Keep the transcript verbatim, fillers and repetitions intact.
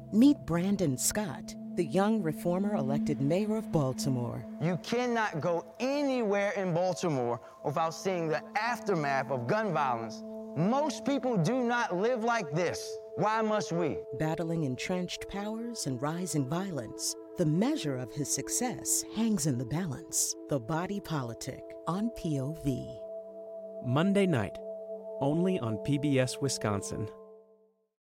Meet Brandon Scott, the young reformer elected mayor of Baltimore. You cannot go anywhere in Baltimore without seeing the aftermath of gun violence. Most people do not live like this. Why must we? Battling entrenched powers and rising violence, the measure of his success hangs in the balance. The Body Politic on P O V. Monday night, only on P B S Wisconsin.